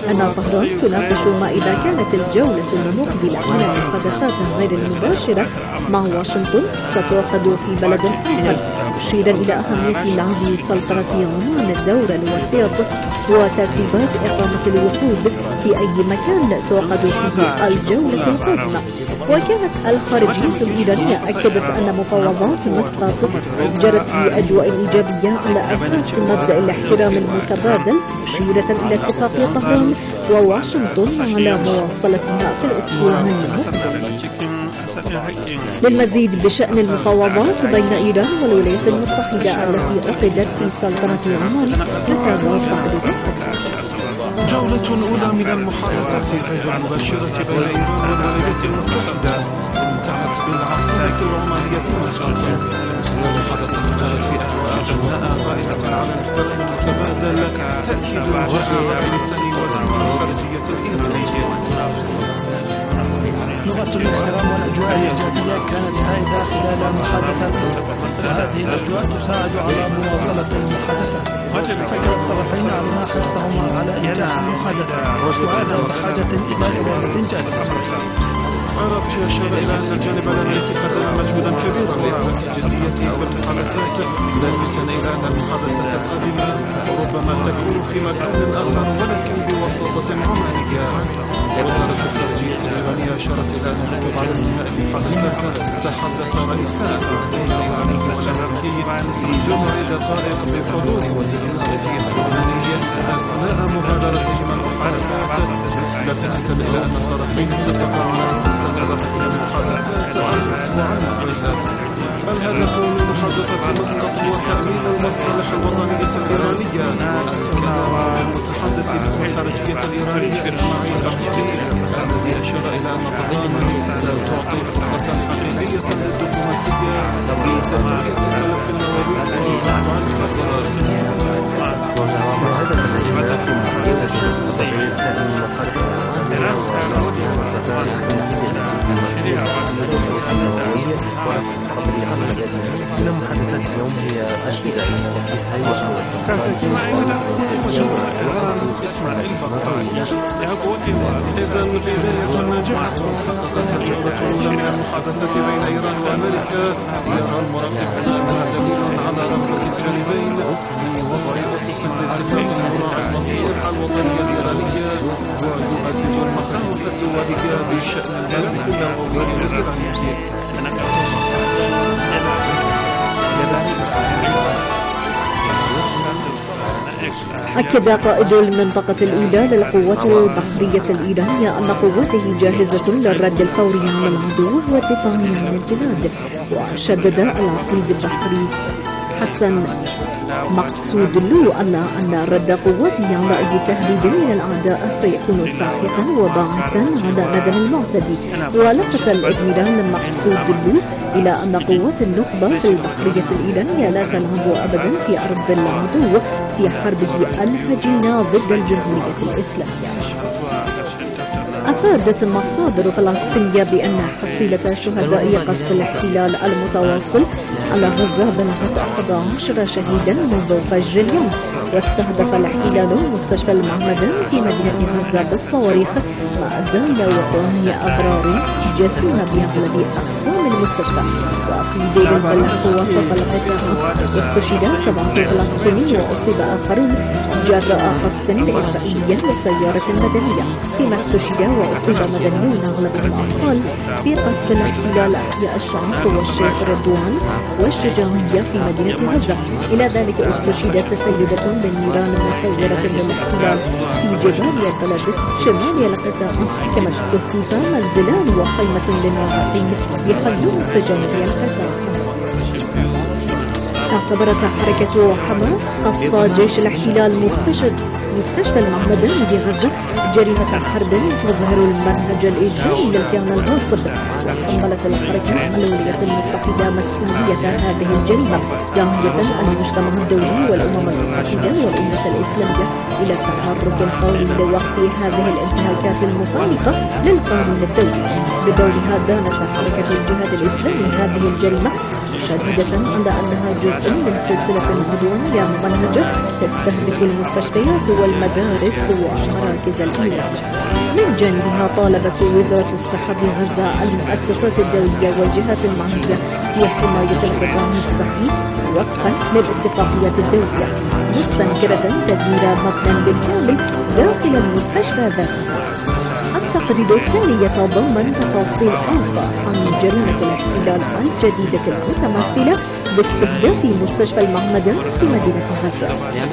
أن طهران تناقش ما إذا كانت الجولة المقبلة من المحادثات غير المباشرة مع واشنطن ستعقد في بلد آخر، مشيرا إلى أهمية لعب سلطنة عمان الدور الوسيط وترتيبات إقامة الوفود في أي مكان تعقد فيه الجولة القادمة. وكانت الخارجية الإيرانية أكدت أن مفاوضات مسقط جرت في أجواء إيجابية على أساس مبدأ الاحترام المتبادل، مشيرة إلى اتفاق طهران وواشنطن على مواصلتها في الأسبوع المقبل. للمزيد بشأن المفاوضات بين إيران والولايات المتحدة التي عقدت في سلطنة عمان نتابع بعد جولة أولى من المحادثات غير المباشرة بين إيران والولايات المتحدة انتهت بالعاصمة العمانية مسقط. المحادثة جرت في أجواء جواء غائرة على الاحترام المتبادل تأكيد الوجه بلسان وزير الخارجية الإيراني. لغة الاحترام والأجواء الإيجابية كانت سائدة خلال المحادثات، وهذه الأجواء تساعد على مواصلة المحادثات. فكر الطرفين على حرصهما على إنجاح المحادثة، وهذا بحاجة إلى إرادة جادة. عربتي أشار إلى أن الجانب الأمريكي قدم مجهودا كبيرا لإثبات الجدية في المحادثات، لافتا إلى أن المحادثات القادمة ربما تكون في مكان آخر ولكن بوساطة عمانية. وزارة الخارجية الإيرانية أشارت إلى أنه بعد انتهاء المحادثات تحدث رئيسان الإيراني والأمريكي في جمع دقائق بحضور وزير الخارجية الإيراني أثناء مغادرتهما المحادثات، لافتا إلى أن الطرفين اتفقا على أن تستمر هذه المحادثات الأسبوع المقبل. الهدف من محادثة مسقط هو تأمين المصالح الوطنية الإيرانية. كان المتحدث باسم الخارجية الإيرانية إسماعيل بقيعي الذي أشار إلى أن طهران ستعطي فرصة حقيقية للدبلوماسية لتسوية الملف النووي ورفع الخطر. المحادثات اليوم هي أشبه إذن بداية ناجحة حققتها الجولة الأولى من المحادثات بين إيران وأمريكا. يرى المراقبون أنها دليل على رغبة الجانبين في وضع أسس لاتفاق مراعي المصالح الوطنية الإيرانية ويهدد المخاوف الدولية بشأن الملف النووي الإيراني. أكد قائد المنطقة الأولى للقوات البحرية الإيرانية أن قواته جاهزة للرد الفوري على العدو والدفاع عن البلاد، وشدد العقيد البحري حسن مقصودلو أن رد قواته على أي تهديد من الأعداء سيكون ساحقا وباعثا على ندم المعتدي. ولفت الأدميرال مقصودلو إلى أن قوات النخبة في البحرية الإيرانية لا تلعب أبدا في أرض العدو في حربه الهجينة ضد الجمهورية الإسلامية. أفادت مصادر فلسطينية بأن حصيلة شهداء قصف الاحتلال المتواصل على غزة بلغت 11 شهيدا منذ فجر اليوم. واستهدف الاحتلال مستشفى المعمدان في مدينة غزة بالصواريخ، ما زال وقوع أضرار جسيمة بأغلب أقسام المستشفى. وفي دير البلح وسط القطاع استشهد 7 فلسطينيين وأصيب آخرون جراء قصف إسرائيلي لسيارة مدنية، فيما استشهد وأصيب مدنيون أغلبهم أطفال في قصف الاحتلال أحياء الشعب والشيخ رضوان والشجاعية في مدينة غزة. إلى ذلك استشهدت سيدة بالنيران مسيرة للاحتلال في جبال البلد شمال القطاع، كما استهدف منزلان وخيمة للنازحين بخيوم سجنة القطاع. اعتبرت حركة حماس قصف جيش الاحتلال مستشفى المعمدان بغزة جريمة حرب تظهر المنهج الإيجابي للكيان الغاصب. وحملت الحركة الولايات المتحدة مسؤولية هذه الجريمة، داعية المجتمع الدولي والأمم المتحدة والأمة الإسلامية إلى التحرك الفوري لوقف هذه الانتهاكات المخالفة للقانون الدولي. بدورها دانت حركة الجهاد الإسلامي هذه الجريمة مشددة على أنها جزء من سلسلة عدوانية ممنهجة تستهدف المستشفيات والمدارس ومراكز الإيواء. من جانبها طالبت وزارة الصحة بغزة المؤسسات الدولية والجهات المعنية بحماية القطاع الصحي وفقا للاتفاقيات الدولية، مستنكرة تدمير مبنى بالكامل داخل المستشفى ذاتها. التقرير الثاني يتضمن تفاصيل أوضح عن جريمة الاحتلال الجديدة المتمثلة باستهداف مستشفى المعمدان في مدينة غزة.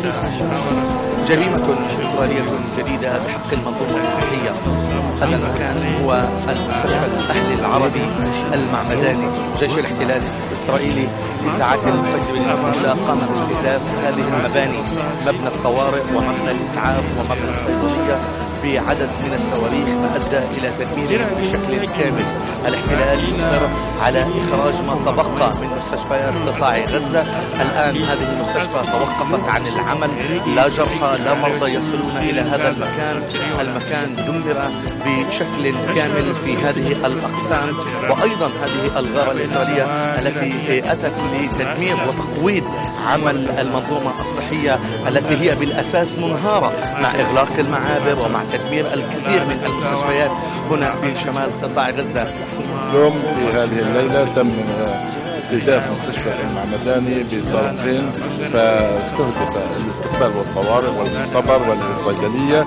جريمة إسرائيلية جديدة بحق المنظومة الصحية. هذا المكان هو المستشفى الأهلي العربي المعمداني. جيش الاحتلال الإسرائيلي في ساعات الفجر الأولى قام باستهداف هذه المباني، مبنى الطوارئ ومبنى الإسعاف ومبنى الصيدلية، بعدد من الصواريخ ما أدى إلى تدميره بشكل كامل. الاحتلال يصر على إخراج ما تبقى من مستشفيات قطاع غزة. الآن هذه المستشفى توقفت عن العمل، لا جرحى لا مرضى يصلون إلى هذا المكان. المكان دمر بشكل كامل في هذه الأقسام. وأيضا هذه الغارة الإسرائيلية التي أتت لتدمير وتقويض عمل المنظومة الصحية التي هي بالأساس منهارة مع إغلاق المعابر ومع تدمير الكثير من المستشفيات هنا في شمال قطاع غزة. اليوم في هذه الليلة تم استهداف مستشفى المعمداني بصاروخين، فاستهدف الاستقبال والطوارئ والمختبر والصيدلية.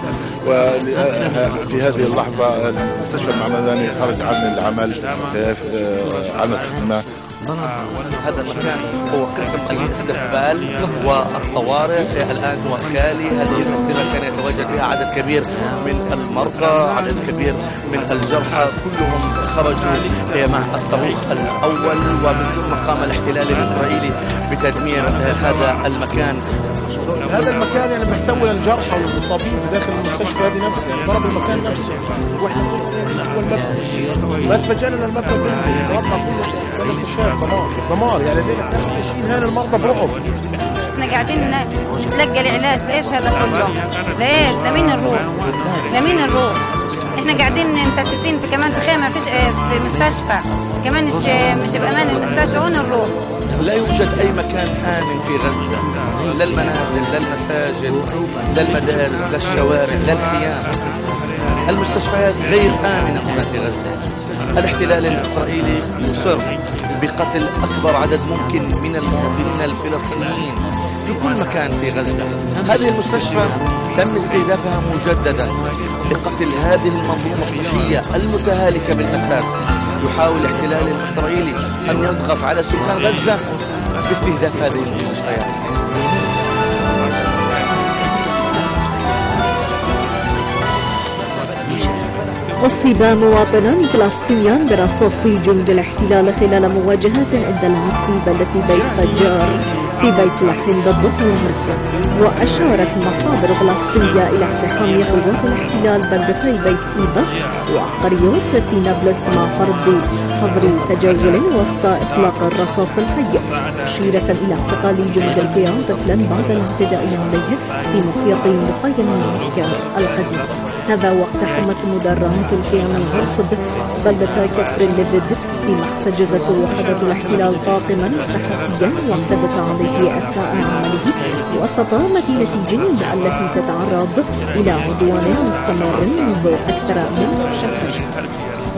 وفي هذه اللحظة المستشفى المعمداني خرج عن العمل عن الخدمة. هذا المكان هو قسم الاستقبال والطوارئ، الآن هو خالي. هذه المسيرة كان يتواجد بها عدد كبير من المرضى، عدد كبير من الجرحى، كلهم خرجوا مع الصاروخ الأول. ومن ثم قام الاحتلال الإسرائيلي بتدمير هذا المكان. هذا المكان يعني محتوى الجرحى والمصابين في داخل المستشفى هذه نفسه، يعني ضرب المكان نفسه. ما تفاجئنا المبنى كله دمار، يعني زي ما ماشيين هنا المرضى برعب. احنا قاعدين نتلقى العلاج. ليش هذا كله؟ ليش؟ لمين نروح؟ احنا قاعدين مستتين في كمان في خيمه في مستشفى كمان، مش بامان المستشفى. وين نروح؟ لا يوجد أي مكان آمن في غزة، لا المنازل لا المساجد لا المدارس لا الشوارع لا الخيام. المستشفيات غير آمنة هنا في غزة. الاحتلال الإسرائيلي يصر بقتل أكبر عدد ممكن من المواطنين الفلسطينيين في كل مكان في غزة. هذه المستشفى تم استهدافها مجددا لقتل هذه المنظومة الصحية المتهالكة بالأساس. يحاول الاحتلال الإسرائيلي أن يضغط على سكان غزة باستهداف هذه المستشفيات. أصيب مواطنان فلسطينيان برصاص جند الاحتلال خلال مواجهات اندلعت في بلدة بيت فجار في بيت لحم بالضبط ومرسى. وأشارت مصادر فلسطينية إلى اقتحام قوات الاحتلال بلدتي بيت إيبا وقريات في نابلس مع فرض حظر تجول وسط إطلاق الرصاص الحي، مشيرة إلى اعتقال جند القيام طفلا بعد الاعتداء عليه في مخيط مقيم العسكر القديم. هذا واقتحمت مدرعات القيام الغرصب بلدة كفر اللبد فيما احتجزت وحدة الاحتلال طاقما صحفيا واعتدت عليه أثناء عمله وسط مدينة جنين التي تتعرض إلى عدوان مستمر منذ أكثر من شهر.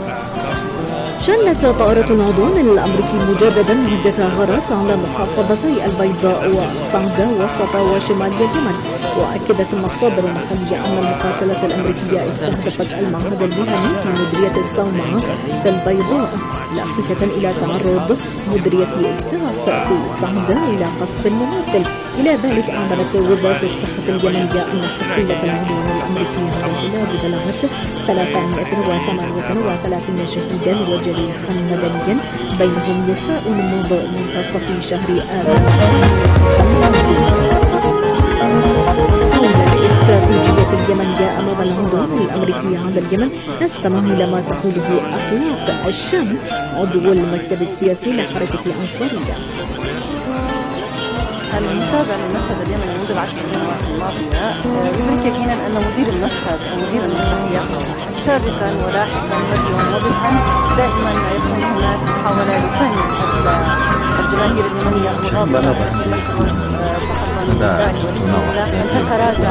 شنت طائرة العدوان الأمريكي مجددا عدة غارات على محافظتي البيضاء وصعدة وسط وشمال اليمن. وأكدت مصادر محلية أن المقاتلة الأمريكية استهدفت المعهد المهني في مديرية الصومعة في البيضاء، لافتة إلى تعرض مديرية الإسعاف في صعدة إلى قصف مماثل. إلى ذلك أعلنت وزارة الصحة اليمنية أن حصيلة العدوان الأمريكي على البلاد بلغت 338 شهيدا وجريحا مدنيا بينهم نساء منذ منتصف شهر آذار. الاستراتيجية اليمنية أمام العدوان الأمريكي على اليمن، نستمع إلى ما تقوله أخلاق الشام عضو المكتب السياسي لحركة الأنصارية. المتابع للمشهد اليمني منذ العشر سنوات الماضية يدرك يقينا أن مدير المشهد أو مدير المسرحية سابقا ولاحقا رجلا وبطا دائما يكون هناك محاولة لفهم الجماهير اليمنية المغاضبة أن تتراجع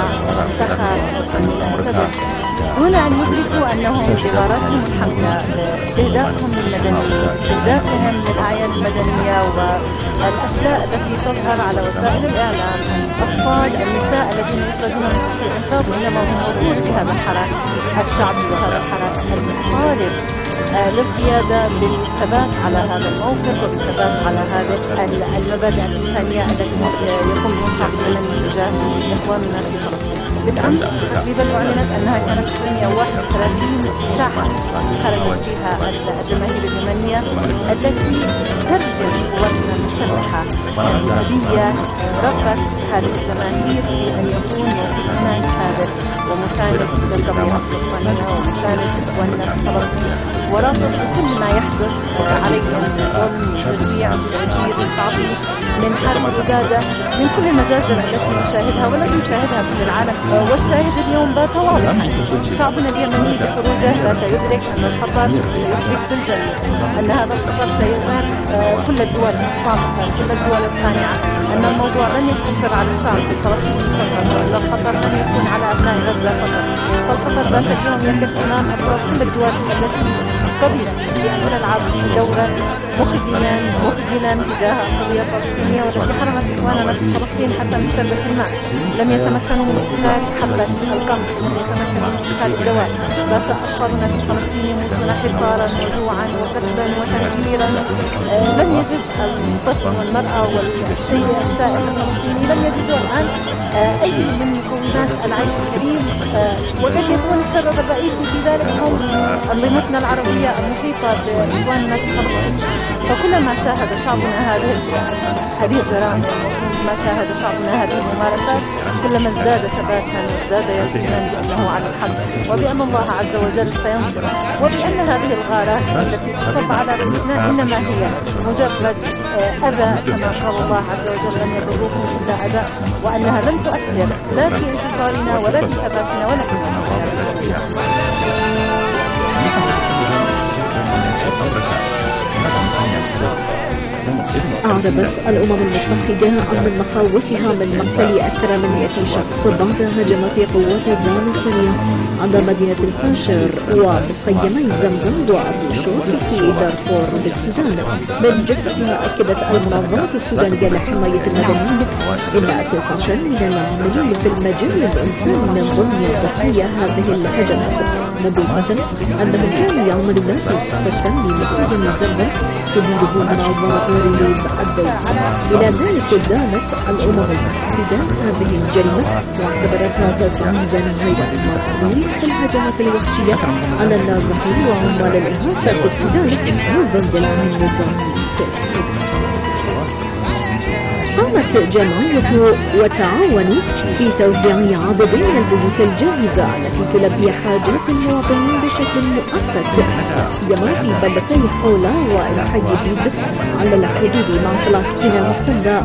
وتنتخب. هنا ندرك أنهم بغاراتهم الحملة استهدافهم للمدنيين، استهدافهم للأعياد المدنية والأشياء التي تظهر على وسائل الإعلام، أطفال النساء الذين يخرجون من الإنقاذ إنما هم موجود في هذا الحراك الشعبي وهذا الحراك المطالب للقيادة بالثبات على هذا الموقف وبالثبات على هذه المبادئ الإنسانية التي يقوم بها اليمن تجاه إخواننا في فلسطين. بالأمس تقريبا أعلنت أنها كانت 131 ساحة خرجت فيها الجماهير اليمنية التي ترجم قواتنا المسلحة الأجنبية. رغبت هذه الجماهير في أن يكون موقفنا ثابت ومساند للقضية الفلسطينية ومساند إخواننا في فلسطين، ورافض كل ما يحدث عليهم من ظلم وتجويع وتعذيب وتعطيش من حرب وزادة من كل المجازر التي نشاهدها والتي يشاهدها كل العالم. والشاهد اليوم بات واضحا، شعبنا اليمني بخروجه بات يدرك أن الخطر يدرك بالجميع، أن هذا الخطر سيؤثر كل الدول الصامتة كل الدول الصانعة، أن الموضوع لن يقتصر على الشعب الفلسطيني فقط، وأن الخطر لن يكون على أبناء غزة فقط، فالخطر بات اليوم يقف أمام أبواب كل الدول التي قبلت بأن تلعب دورا مخجلا تجاه القضية الفلسطينية والتي حرمت إخواننا في فلسطين حتى من شربة الماء. لم يتمكنوا من اتخاذ حبة القمح، لم يتمكنوا من اتخاذ الدواء. بات أطفالنا في فلسطين يموتون حفارا وجوعا وكسبا وتنكيرا. لم يجد الطفل والمرأة والشيء الشائع الفلسطيني لم يجدوا الآن أي من مكونات العيش الكريم، وقد يكون السبب الرئيسي في ذلك هم أنظمتنا العربية المحيطة بإخواننا في فلسطين. فكلما شاهد شعبنا هذه الجرائم وما شاهد شعبنا هذه الممارسات كلما ازداد ثباتا وازداد يقينا بأنه على الحق وبأن الله عز وجل سينصر، وبأن هذه الغارات التي تصب على رأسنا إنما هي مجرد أذى كما قال الله عز وجل لن يضروكم إلا أذى، وأنها لن تؤثر لا في انتصارنا ولا في ثباتنا ولا في أعربت الأمم المتحدة عن مخاوفها من مقتل أكثر من 100 شخص بعد هجمات قوات الدعم السريع على مدينة الفاشر ومخيمي زمزم وأبوشور في دارفور بالسودان. من جهتها أكدت المنظمة السودانية لحماية المدنيين إن 19 من العاملين في المجال الإنساني من ضمن ضحايا هذه الهجمات، مضيفة أنهم كانوا يعملون في مستشفى لمخيم زمزم يديرون منظمة ريليز الدولة. إلى ذلك دانت الأمم المتحدة هذه الجريمة واعتبرتها تزعيما غير مقبول في الهجمات الوحشية على النازحين وعمال الإغاثة في السودان وضد النظام. قامت جمعية وتعاون في توزيع عدد من البيوت الجاهزة التي تلبي حاجات المواطنين بشكل مؤقت، سيما في بلدتي حولا والحي بيد على الحدود مع فلسطين المحتلة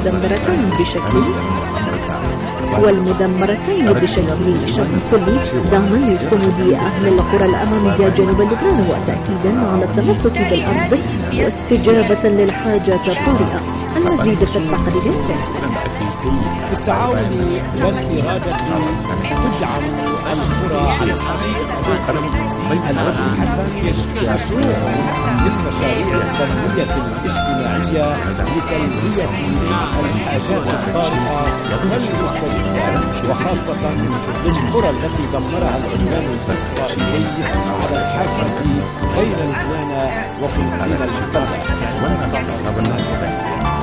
والمدمرتين بشكل كلي، دعما لصمود أهل القرى الأمامية جنوب لبنان وتأكيدا على التمسك بالأرض واستجابة للحاجات الطارئة. المزيد في التقرير. بالتعاون والإرادة تجعل القرى على الرجل الحسن يشروع للمشاريع التنمية الاجتماعية لتلبية الحاجات الطارئة والمستجدة، وخاصة للقرى التي دمرها العدوان الإسرائيلي على الحافة بين لبنان وفلسطين المحتلة.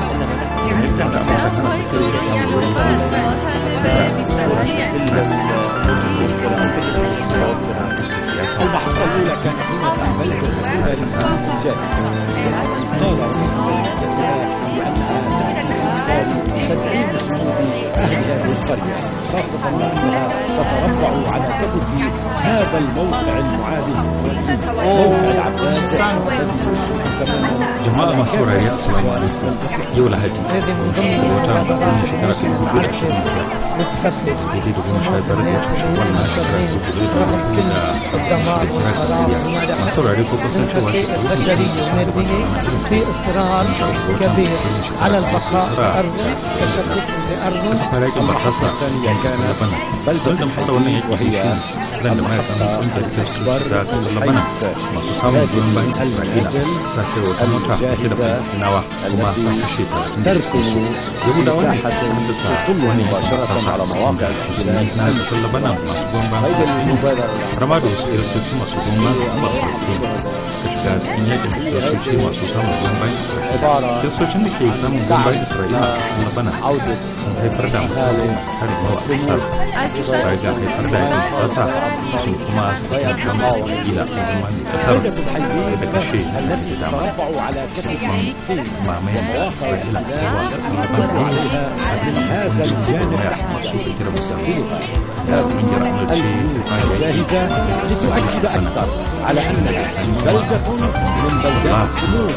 المحطة الأولى كانت هنا في بلدة الأولى لسنة الجاهزة. قال بأنها تدعيم جنود أهل هذه القرية، خاصة أنها تتربع على كتف هذا الموقع المعادي لإسرائيل موقع العباس الذي يشرف تماما جماعة مصورة يتصل دولة هذه الأطفال والآلاف البشرية والمدنية في إصرار كبير على البقاء بأرض تشبث بأرض. المرحلة الثانية كانت بلدة حيث وهي أكبر الحيث هذه المنازل الجاهزة التي تركن مساحة تطل مباشرة على مواقع الاحتلال. هذه المبادرة عبارة عن عودة ترفع على كتف فلسطين ومواقع الاحتلال من هذا الجانب تمثلها هذه الجاهزة لتؤكد أكثر على أنها بلدة من بلدات الصمود.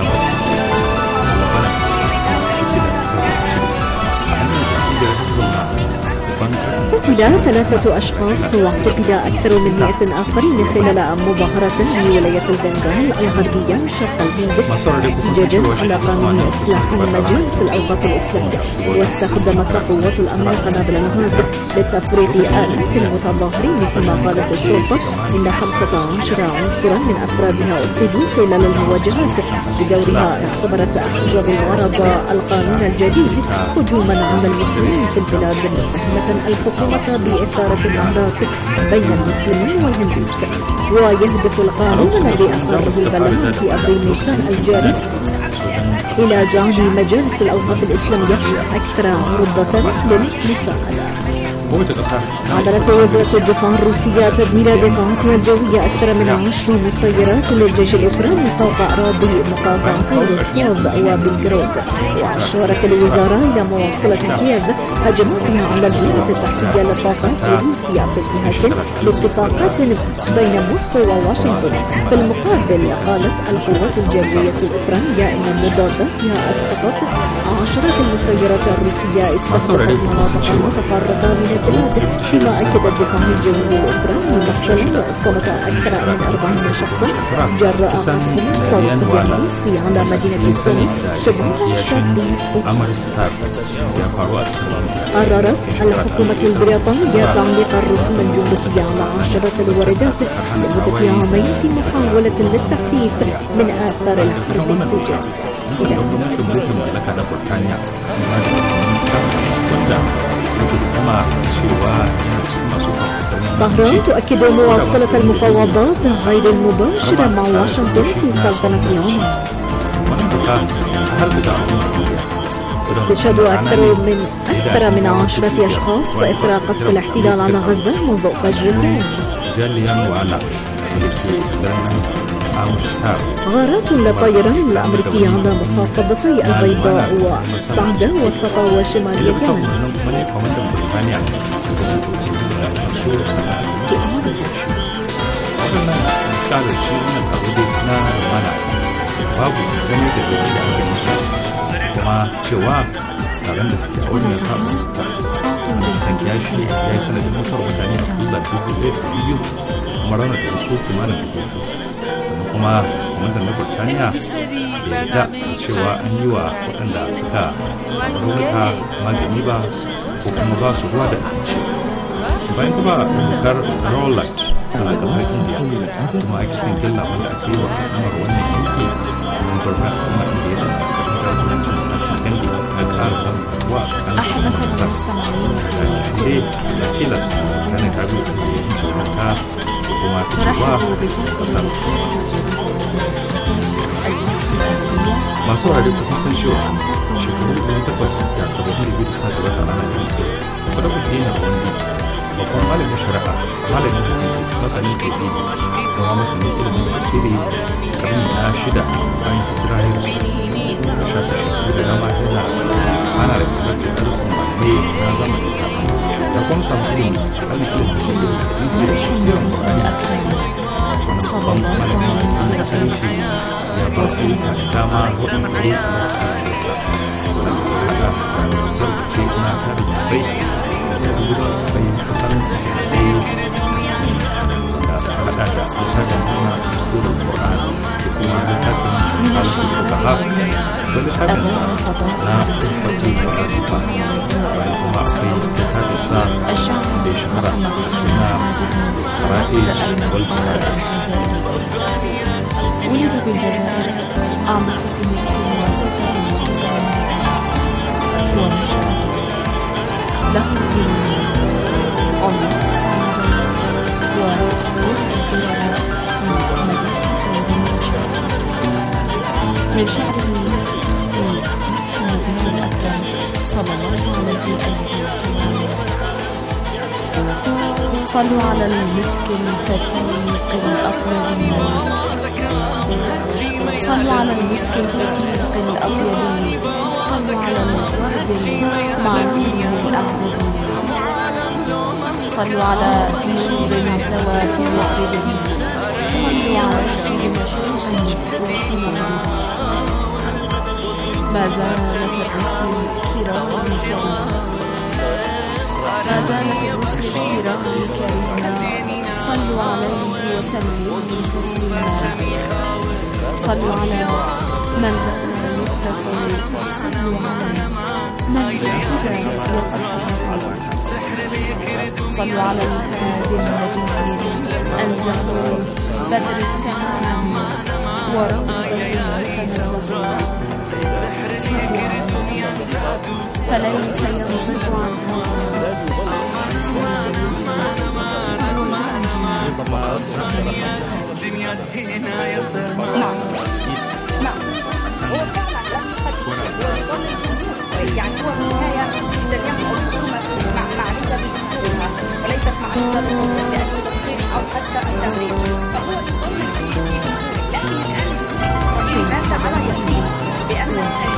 قتل 3 أشخاص واعتقل أكثر من 100 آخرين خلال مظاهرة في ولاية البنغال الغربية شرق الهند احتجاجا على قانون إصلاح مجالس الأوقاف الإسلامية. واستخدمت قوات الأمن قنابل الغاز لتفريغ آلاف المتظاهرين، فيما قالت الشرطة إن 15 عنصرا من أفرادها أصيبوا خلال المواجهات. بدورها اعتبرت أحزاب الغرب القانون الجديد هجوما على المسلمين في البلاد، متهمة الحكومة بإثارة النهضات بين المسلمين والهندوس. ويهدف القانون الذي أقره البرلمان في أبريل نيسان الجاري إلى جعل مجالس الأوقاف الإسلامية أكثر عرضة للمساعدة. أعلنت وزارة الدفاع الروسية تدمير دفاعاتها الجوية أكثر من 10 مسيرات للجيش الأوكراني فوق أراضي مقاطعتي كييف وبلغراد. وأشارت الوزارة إلى مواصلة كييف هجماتها على البنية التحتية للطاقات الروسية في انتهاك لاتفاقات بين موسكو وواشنطن. في المقابل قالت القوات الجوية الأوكرانية إن مضاداتها أسقطت عشرات المسيرات الروسية استهدفت مناطق متفرقة من البلاد. فيما أكد الدفاع الجوي الأوكراني مقتلا وإصابة أكثر من 40 شخصا جراء قصف صاروخي روسي على مدينة سوني شبه الشرقي. قررت الحكومة البريطانية تعليق الرسوم الجمركية على عشرات الواردات لمدة عامين في محاولة للتخفيف من آثار الحرب طهران تؤكد مواصلة المفاوضات غير المباشرة مع واشنطن في سلطنة عمان. استشهد أكثر من 10 أشخاص إثر قصف الاحتلال على غزة منذ فجر غارات للطيران الأمريكي على محافظتي البيضاء وسعدة وسط وشمال اليمن. kuma kwamandan na Burtaniya da yadda cewa an yi wa waɗanda suka raunuka magani ba ko kuma ba su ruwa da abinci. Bayan kuma dokar Rowlatt a ƙasar India kuma ake san gilla wanda ake yi wa al'amar wannan yanki don gwarna kuma inda ya ɗan ƙarƙashin jagorancin Gandhi na ƙara samun ruwa a tsakanin ƙasar. Inda da tilas gane kabi da ke yin jagoranta kuma ta cewa ƙasar. Masu wurare kuma san cewa shekaru 872 sa gaba da ana yi wadda ku ke yana wani babban malamin shari'a malamin hadisi masanin kogi kuma masanin ilimin tafsiri karni na 6 bayan hijira ya rasu da shasa shekaru da dama yana ana da kamar da darussan malamai na zamanin sa da kuma samu ilimi kan ilimin shekaru da hadisi da tafsirin Qur'ani a cikin babban malamin da sani shi ya ba su da dama waɗanda ya yi sa wadanda su haɗa da rubuce na tare da bai da sabbin bai kusan da su haɗa da حالة الفقهاء ولهذا لا صفة فاسقة ويهما في اتخاذ الشعب لإشهار السنة الرائج والفرائض. ولد بالجزائر عام 696 ونشأ له دين عمر صعيدا وولد في من شعره في النبي الأكرم صلى الله عليه وسلم. صلوا على المسك الفتيق الأطيب، صلوا على المسك الفتيق الأطيب، صلوا على الورد المعلوم الأعذب، صلوا على نور ثوى في يقظه، صلوا على شيء مشروع وحمر. ما زال في الرسل الكرام كريما، ما زال في الرسل الكرام كريما، صلوا عليه وسلموا تسليما. صلوا على من ذكر يتقي، صلوا على من بالهدى يتقي، صلوا على الهادي النبي أنزلوا بدر التمام وروضة المتنزه. صلوا عليه فليس ينطق عنه، صلوا عليه يعني هو في النهاية جميع الحكومة معرفة بدستورها وليست معرفة بأن التطبيق أو حتى التمرير، فهو لكن الآن الناس على يقين بأن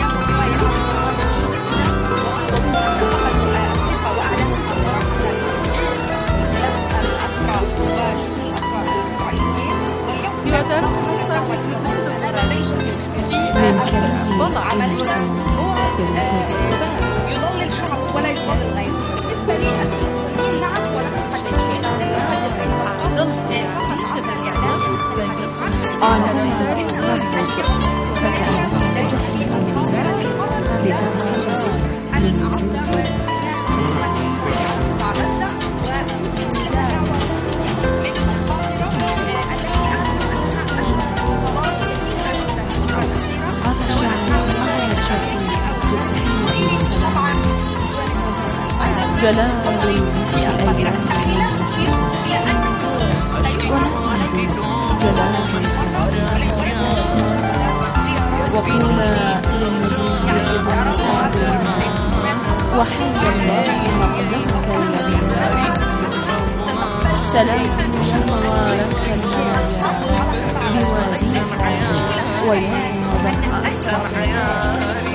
من كلمه المرسل في يضل الشعب ولا يضل غيره. بالنسبة لي نعم ولا أحد شيء وقولا للمزيد يجب سعدنا وحي الله مقدمك الذين سلام يا مبارك المنايا بواديك ويا مبارك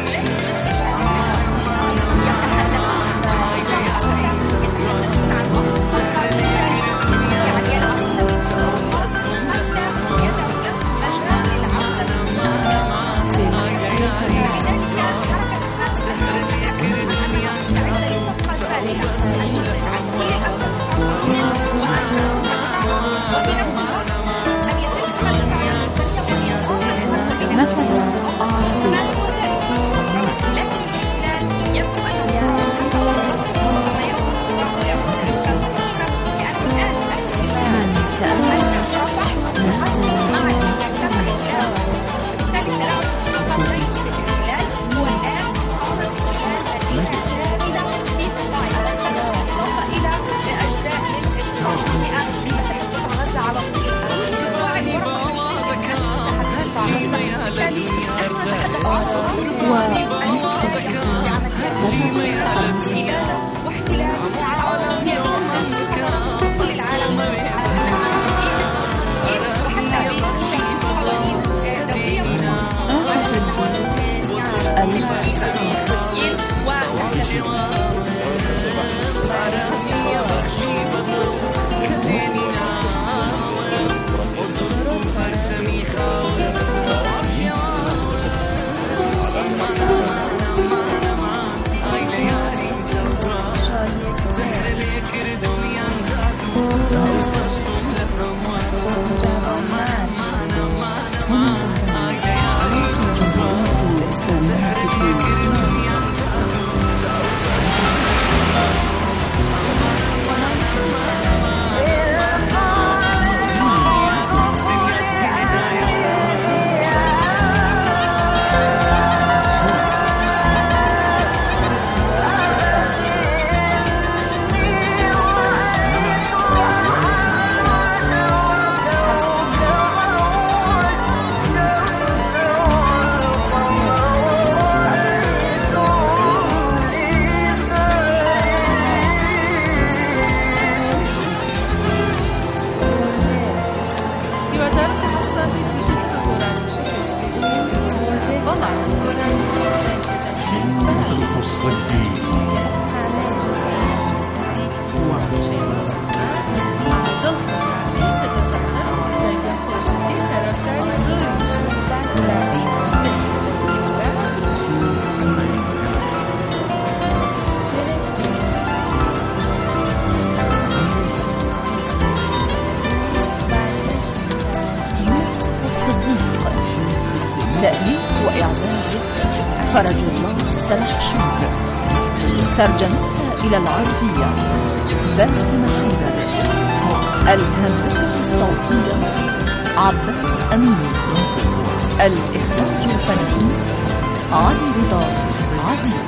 تأليف وإعداد فرج الله سلحشون، ترجمتها إلى العربية باسم حيدر، الهندسة الصوتية عباس أمين، الإخراج الفني علي رضا عزيز.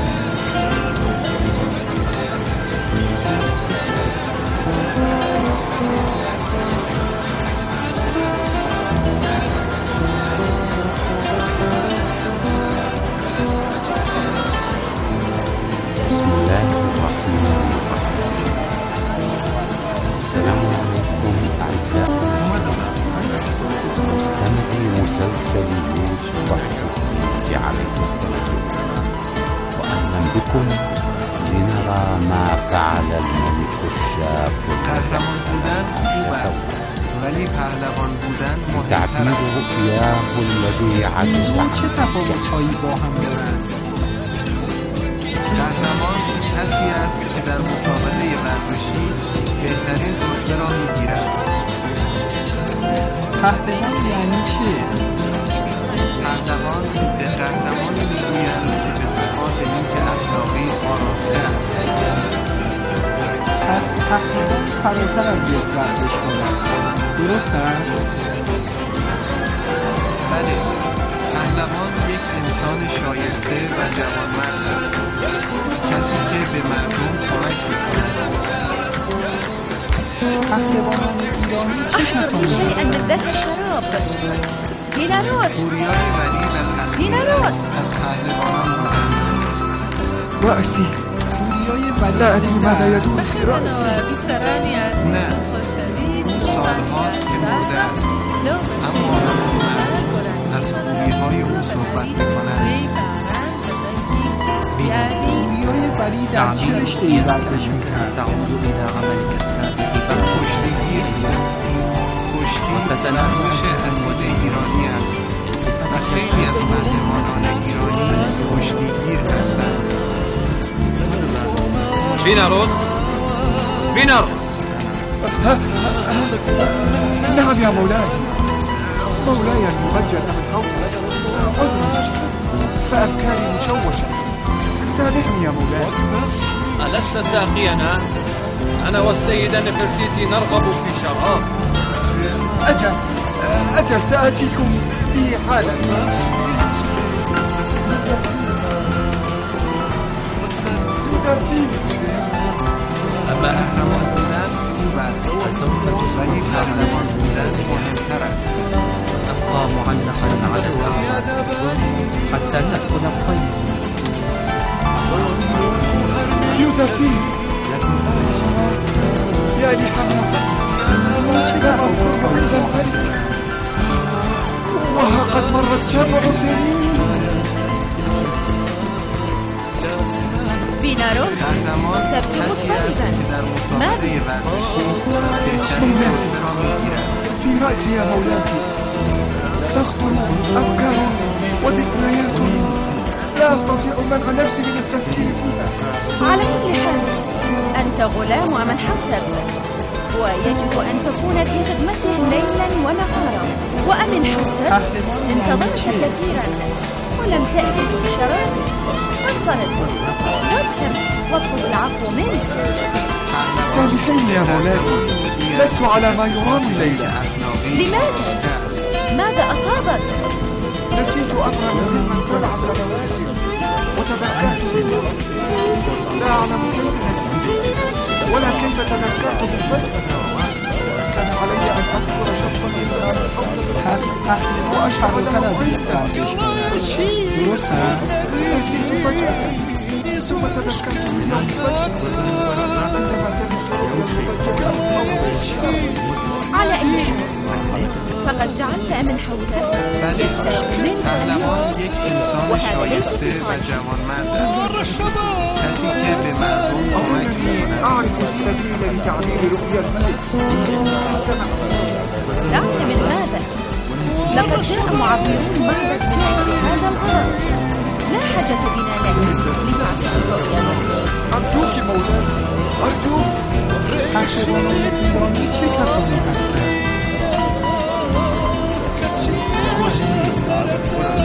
بسم الله الرحمن الرحيم. السلام عليكم أعزائي مستمعي مسلسل يوسف الصديق عليه السلام، وأهلا بكم لنرى ما فعل الملك الشاب. قهرمان بودن خوب است ولی پهلوان بودن مهمتر است. رؤیاه الذي عجز چه تفاوت‌هایی با هم دارند؟ قهرمان کسی است که در مسابقه ورزشی بهترین رتبه را میگیرد. پهلوان یعنی چه؟ پهلوان به قهرمانی میگویند که به صفات نیک اخلاقی آراسته است. پس پهلوان فراتر از یک ورزشکار است، درست است؟ بله، پهلوان یک انسان شایسته و جوانمرد است، کسی که به مردم کمک می‌کند. پهلوانان ایرانی چه کسانی شيئا بالذات الشراب. ديناروس پوریای ولی و تنبیه ديناروس از پهلوانان بودند. رأسی پوریای ولی لا أدري ماذا يدور في رأسي. نه، سالهاست که مرده است، اما من از خوبی‌های او صحبت می‌کنند. پوریای ولی در چه رشته‌ای ورزش می‌کرد؟ کشتی ورزش اصیل ایرانی است و خیلی از پهلوانان ایرانی کشتیگیر هستند. ديناروس نعم يا مولاي، مولاي المبجل من حوصلة عذرا فأفكاري مشوشة، سامحني يا مولاي. ألست ساقينا؟ أنا والسيدة نفرتيتي نرغب في شراب. أجل سآتيكم في حالا. أما قهرمان بودن خوب است ولی پهلوان بودن مهمتر است. تبقى معلقا على الأعمال حتى تأكل الطير. يوسفي يا لحمام وها قد مرت 7 سنين. ديناروس تبدو مضطربا. ماذا؟ في رأسي يا مولاتي تخطر أفكار وذكريات لا أستطيع منع نفسي من التفكير فيها. على كل حال أنت غلام ومن حولك، ويجب أن تكون في خدمتهم ليلا ونهارا. وأمن حولك انتظرت كثيرا ولم تأتي بشراب. انصرف وابشر واطلب العفو منك. سامحيني يا مولاتي، لست على ما يرام ليلى. لماذا؟ ماذا أصابك؟ نسيت أمرا مهما 7 سنوات وتذكرت لا أعلم كيف نسيت ولا كيف تذكرت بالفجأة. كان علي أن أذكر شخصا من وأشعر كذا نسيت فجأة ثم تذكرت باليوم فجأة عندما على أي حال فقد جعلت من حولك يستشملك پهلوان یک انسان شایسته و جوانمرد است، کسی که به مردم کمک می‌کند. أعرف السبيل لتعبير رؤيا الملك. دعني من ماذا؟ لقد جاء معبرون بعد الساعة هذا الغرض. لا حاجة بنا لك لتعبير رؤيا الملك. أرجوك مولاي، أرجوك. چه کسانی هستند؟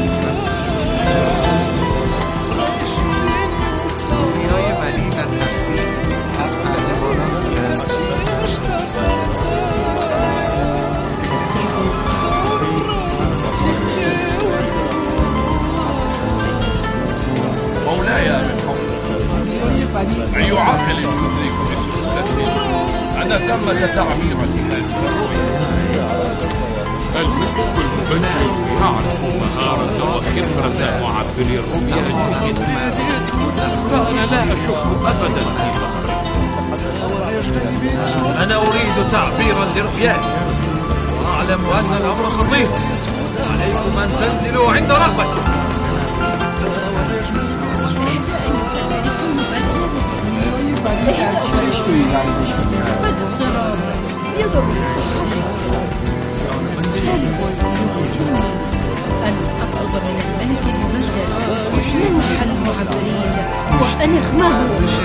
ثمة تعبيرا لهذه الرؤية. المخ المبشر يعرف مهارة وخبرة معبر الرؤيا بجد، فأنا لا أشك أبدا في ظهري. أنا أريد تعبيرا لرؤياي، وأعلم أن الأمر خطير. عليكم أن تنزلوا عند رغبتكم. أن أطلب من الملك الممجد منح المعبرين وأن يخماه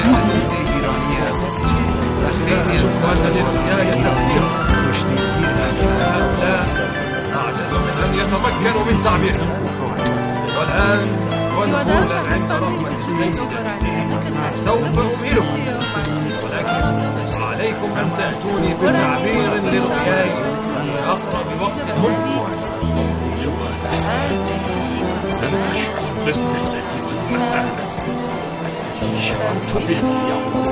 أعجز من أن يتمكنوا من تعبيره. والآن ونقولا عند رغبة السيد سوف أمهلكم، ولكن عليكم أن تأتوني بتعبير لرؤياي في أقرب وقت ممكن. لم أشعر بالذلة مما أحدث، شعرت باليوم.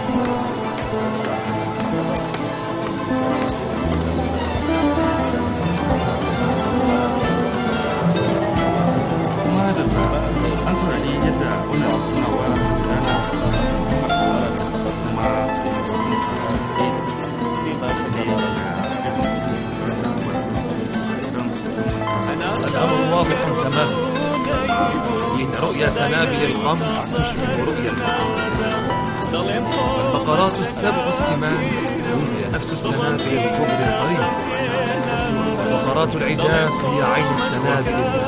الأمر واضح تماما، إن رؤيا سنابل القمح تشبه رؤيا البقرات السبع السمان هي نفس السنابل الخضر القريب، وبقرات العجاف هي عين السنابل.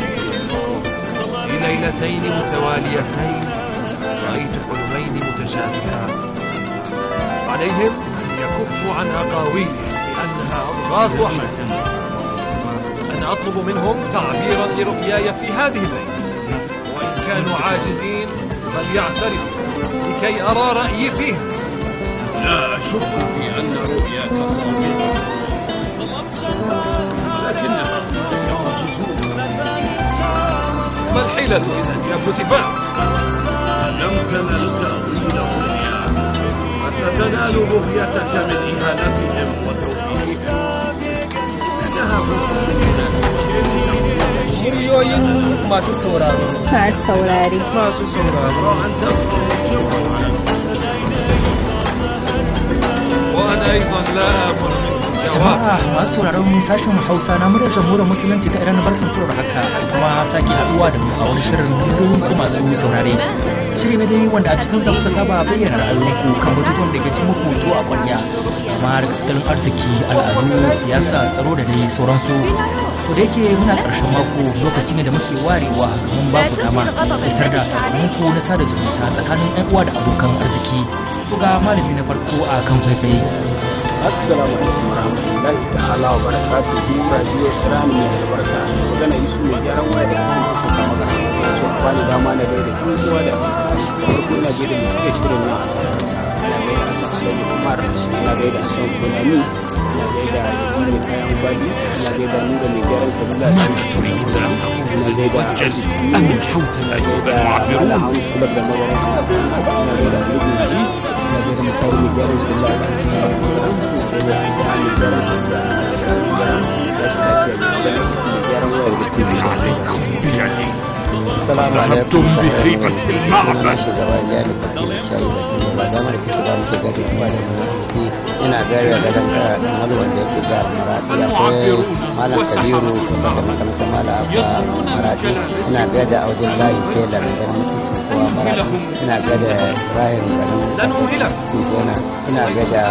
في ليلتين متواليتين رأيت حلمين متشابهات، عليهم أن يكفوا عن أقاويلهم بأنها أضغاث وحيد. أنا أطلب منهم تعبيرا لرؤياي في هذه الليلة، وإن كانوا عاجزين فليعترفوا لكي أرى رأيي فيهم. لا أشك في أن رؤياك صادقة، ولكنها يعجزون. ما الحيلة إذن يا كتباء؟ لم تنل تأويل رؤياك، فستنال بغيتك من إهانتهم وتوبيخهم. Shiryoyin masu sauraro. Masu saurari. Masu sauraro. وأنا أيضا لا آمل منكم jama'a masu sauraron sashen Hausa na muryar jamhuriyar musulunci ta Iran barkan ku da haka kuma sake haduwa da mu a wani shirin muryoyin ku masu saurare. Shiri na dai wanda a cikin sa kuka saba bayyana ra'ayoyinku kan batutuwan da ke cikin muku a ƙwarya, kamar tattalin arziki, al'adu, siyasa, tsaro da dai sauransu. To da yake muna ƙarshen mako, lokaci ne da muke warewa domin ba ku dama isar da sakoninku na sada zumunta tsakanin 'yan uwa da abokan arziki. To ga malami na farko a kan faifai. Assalamu alaikum warahmatullahi ta'ala wa barakatuhu. Radio Iran mai albarka, magana Yusuf mai gyaran waya da kuma su ta magana. So kwani dama na gaida kun uwa da farko na gaida mu kai shirin na asara. Na gaida Hassan Umar, na gaida Hassan Kunami, na gaida Jimmy Kayan Badi, na gaida Nura mai gyaran salula, na gaida أمن حوت أيها المعبرون. na gaida Lubuji, na gaida Mutare mai gyaran salula. ذهبتم بهيبة المعبد. ina gaya da daga maluwan da yake jihar Maradi, akwai malam Kabiru da makarantar malam Abba Maradi, ina gaya da Audin Layi Taylor da mutum kowa Maradi, ina gaya da Ibrahim da Nijona, ina gaya da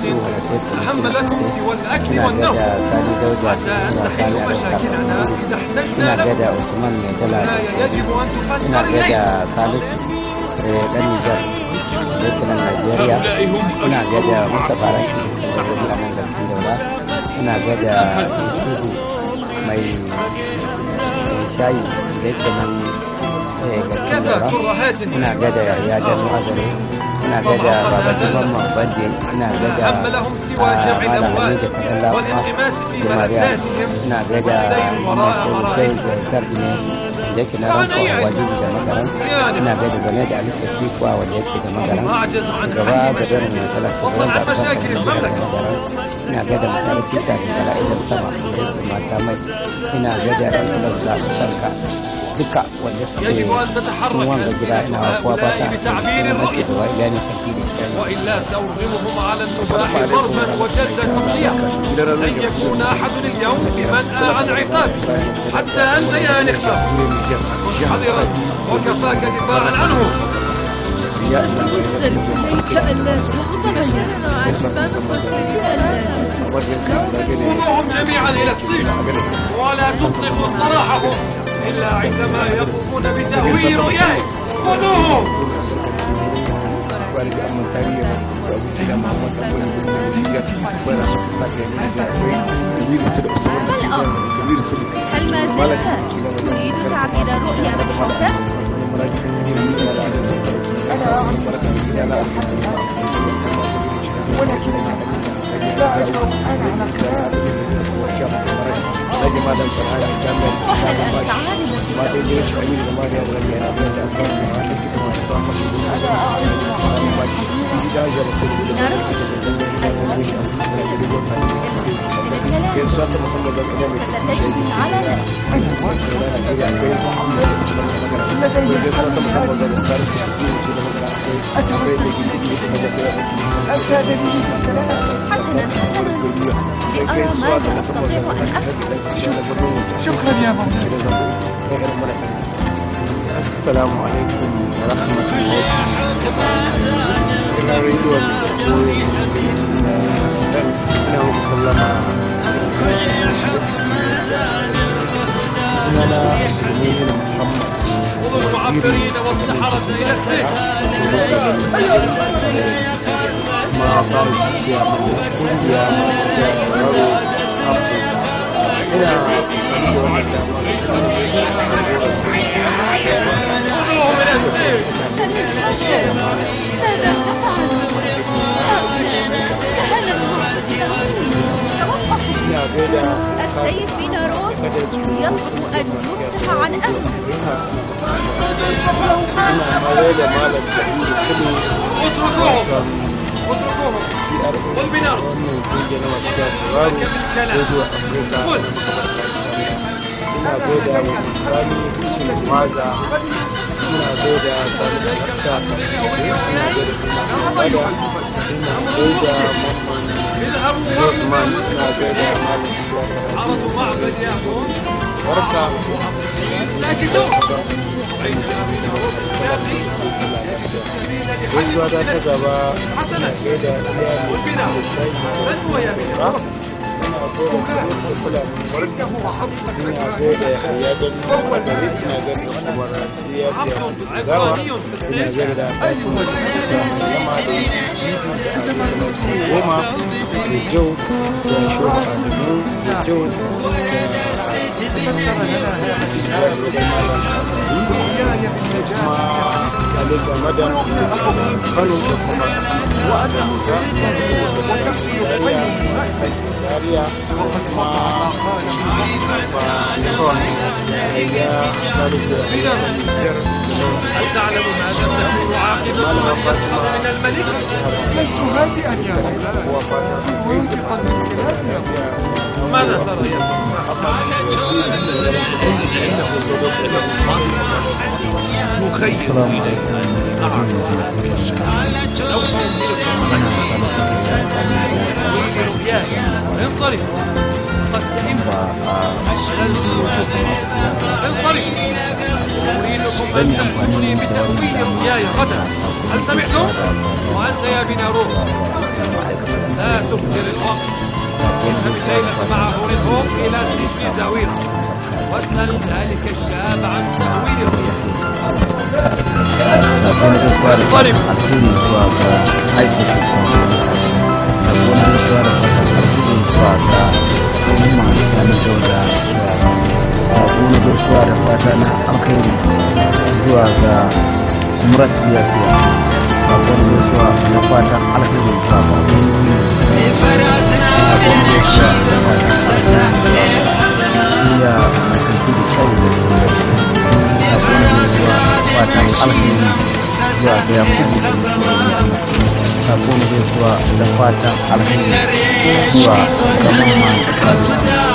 ina gaya da Sani Dauda da Sani Alaka, ina gaya da Usman Mai Dala, ina gaya da Khalid dan Nijar dukkanin Najeriya, ina gada Mustapha Raki da wani a nan gaskin daura, ina gada Isuhu mai shayi da yake nan gaskin daura, ina gada Yahya Danu Azare, ina gaida Baba Jiman Mabandi, ina gaida Mala Hamida Kadalla da Mariya, ina gaida Muhammad Gardine da yake na ranko a wajibi da magaran, ina gaida Zane da Alisa Kikwa wanda yake da magaran, gaba gadar mai talaka wanda aka samu da magaran, ina gaida mutane fita da kala'idan sama da yake mata mai, ina gaida ɗan kulan zaɓi kanka duka wanda suke wanga gida ina kuwa ba ta nake da wani yani kafiri وإلا سأرغمهم على النباح ضربا وجلدا تصريحا لن يكون أحد اليوم منأى عن عقابي حتى أنت يا نخبة حذرا وكفاك دفاعا عنهم قوموهم جميعا إلى السجن ولا تطلقوا سراحهم إلا عندما يقومون بتأويل رؤياهم خذوهم هل ما زلت تريد تعبير رؤيا بالحوثة؟ شكرا يا ماما. السلام عليكم ورحمة الله. أنا أريد أن أقول أنه مسلمة إننا أمين محمد المعبرين والسحرة إلى السجن ما قالت يا السيد بيناروس يطلب أن يفصح عن أمره. اتركوهم والبنار ولك بالكلام عرضوا معبد ياخون ساكتوا حسنا والبناء من هو يا بناء عبراني في السجن هل تعلم ماذا تكون عاقبة من يسمع من الملك؟ لست هازئا يا منطقا من كلامنا. ماذا ترى يا السلام عليكم انصرف قد سئمت انصرف أريدكم أن تأتوني بتأويل رؤياي غدا هل سمعتم؟ وأنت يا بناروس لا تبدل الوقت اذهب الليلة مع هوريهم إلى سجن زاويرة واسأل ذلك الشاب عن تأويل الرؤيا gaisuwa da fata na alkhairi zuwa ga murat biyasiya sabon gaisuwa da fatan alheri zuwa ga sabon gaisuwa da fatan iya makantu da kyau da sabon gaisuwa da fatan alheri zuwa ga yakubu sabon gaisuwa da fatan alheri zuwa ga mamman salisu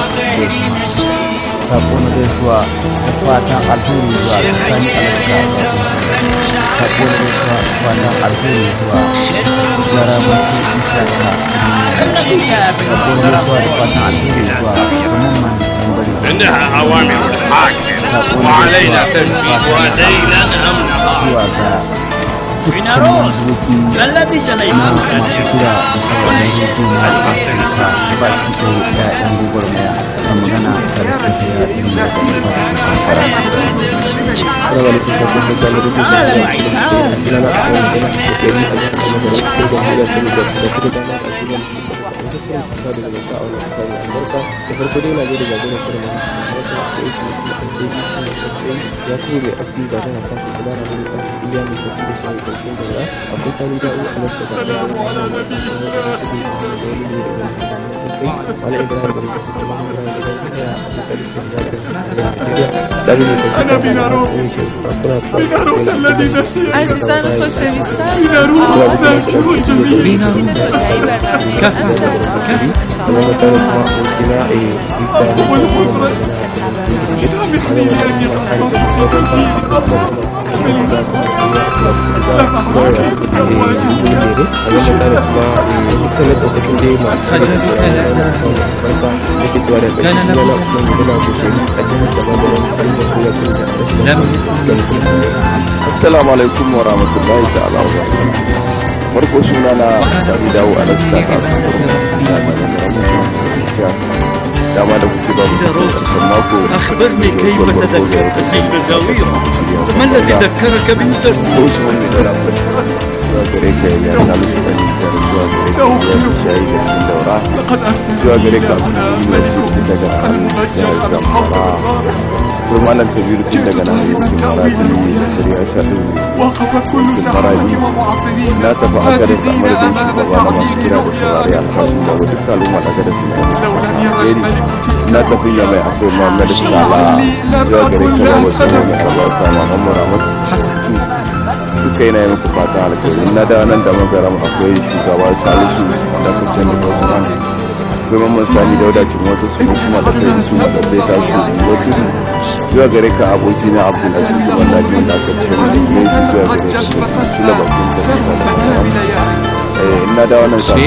sabon gaisuwa da fatan alheri zuwa ga sani alaska sabon gaisuwa da fatan alheri zuwa yaramatu isaka sabon gaisuwa da fatan alheri zuwa ga mamman عندها أوامر الحاكم وعلينا تنفيذها ليلا أم نهارا Finaros, lalati janai masu kira musamman hutu na Afirka ba fito da yan gwagwarmaya a magana sarrafa tafiya ɗin da zama ba da kusan أنا بيلاروس الذي نسي عزيزان الخشبستان بيلاروس ذاكر جميل كفى Assalamu alaikum wa rahmatullahi ta'ala wa barakatuh. Farko sunana Sani Dawo Alaska ta dama da kuke ba mu mako. أخبرني كيف تذكرت سيف الزاوية؟ ما الذي ذكرك بمسلسل؟ لقد أرسلت Malam Kabiru tun daga nan yankin Maradi da Riyasa ɗin na tafi a garin samar da shugaba na masu kira da saurari alfasun da wadda duka al'umma a garin suna da na tafi ya mai akwai Muhammad Sala zuwa garin kama wasu mai albarka Muhammad Ahmad duka yana yi muku fata alkhairi na da nan da magaram akwai shugaba Salisu da kucin da Osman akwai Mamman Sani da wadatin wata su kuma da kai su da kai tashi wasu zuwa gare ka aboki na Abdul Aziz wanda ake da aka ce mai ne zuwa gare ka shi da bakin da ina da wannan sa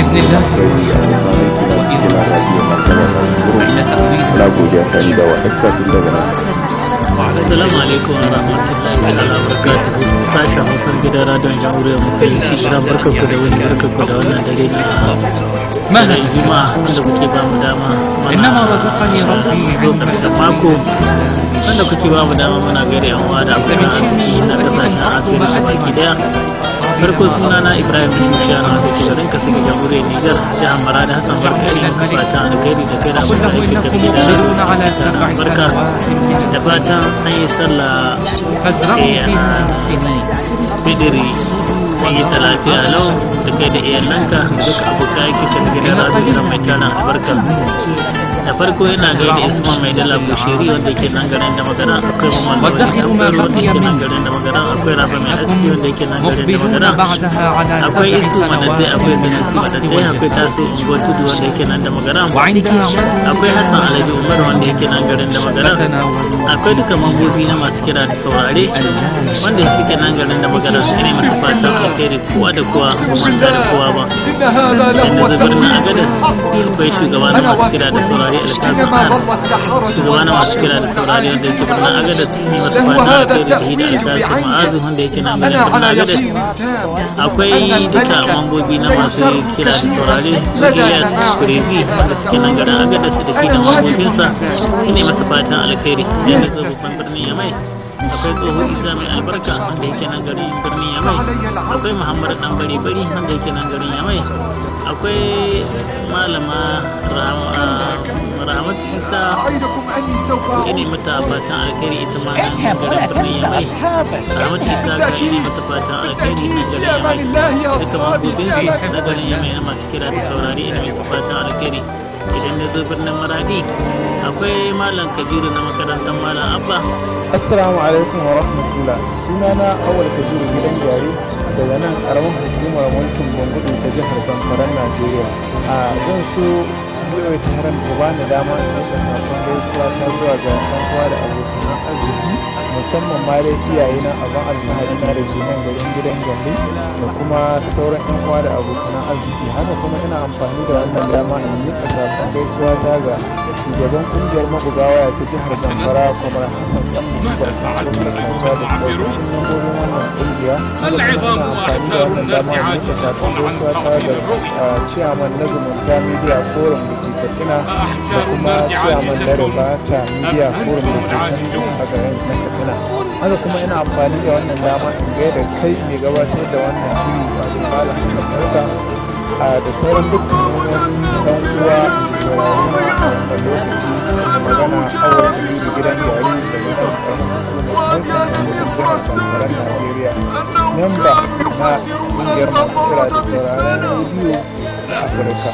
na godiya sani da wa iska tun daga nan Assalamu alaikum wa rahmatullahi wa barakatuhu. Sashen Hausar gidan radon jamhuriyar musulunci idan barkanku da wani barkanku da wannan dare na juma'a wanda kuke ba mu dama mana da mako wanda kuke ba mu dama muna gari yan uwa da abokan arziki na kasashen afirka baki daya. Farko suna na Ibrahim Bishiyana da ke garin Katsina jamhuriyar Nijar jihar Maradi Hassan Barkari fatan alkhairi da kai da abokan aikin ka gida barka da fatan an yi sallah bidiri an yi ta lafiya lau da kai da iyalanka da duka abokan aikin ka gida da mai tana albarka. Da farko yana gaida Isma mai dala bushiri wanda ke nan garin da magana akwai Muhammad wanda ke nan garin da magana akwai Rafa mai aski wanda ke nan garin da magana akwai Isu Madadai akwai Sanusi Madadai akwai Taso Unguwar Tudu wanda ke nan da magana akwai Hassan Alhaji Umar wanda ke nan garin da magana akwai duka mambobi na masu kira da saurare wanda suke nan garin da magana ne masu fatan alheri kowa da kowa kuma da kowa ba yadda zubar na agadas akwai shugaba na masu kira da saurare shugabana masu kira da saurari wanda yake birnin agadas ne masu fata a kai da hida alkasu ma'azu wanda yake nan garin birnin agadas akwai duka mambobi na masu kira da saurari Julius Kurezi wanda suke nan garin agadas da shi da mambobinsa ne masu fatan alkhairi yadda zo babban birnin Yamai akwai tsoho Isa mai albarka wanda yake nan garin birnin Yamai akwai Muhammad dan bari bari wanda yake nan garin Yamai akwai malama Rahmat isa ina mata fatan alkhairi ita ma nan garin birnin yamai ramatu isa ka ina mata fatan alkhairi na garin yamai duka mambobin su na garin yamai na masu kira da saurari ina mai fatan alkhairi idan na zo birnin maradi akwai malam kabiru na makarantar malam abba. Assalamu alaikum wa rahmatullah, sunana Awal Kabiru gidan gari daga nan karamin hukumar mulkin Bangudu ta jihar Zamfara Najeriya. Zan so biyo ta haram da bani dama in da sakon gaisuwa ta zuwa ga ɗan uwa da abokan arziki musamman ma dai iyaye na abin alfahari na da ke nan garin gidan gari da kuma sauran ɗan uwa da abokan arziki. Haka kuma ina amfani da wannan dama in miƙa sakon gaisuwa ta ga shugaban kungiyar mabugawa ta jihar Zamfara kamar Hassan Dan Muhammad Abubakar Kasuwa da ɗaukacin mambobin wannan kungiya. Ina amfani da wannan dama in miƙa sakon gaisuwa ta ga ciyaman na zumunta media forum da ke Katsina da kuma ciyaman na Rubata media forum da ke can a garin na Katsina. Haka kuma ina amfani da wannan dama in gaida kai mai gabatar da wannan shiri wato Malam Hassan Barka da sauran dukkan wani ɗan uwa saurari na wannan lokaci magana Awal Kabiru gidan gari daga nan ƙaramin hukumar Zamfara Najeriya. Memba na ƙungiyar masu kira da sauraron rediyo na Afirka.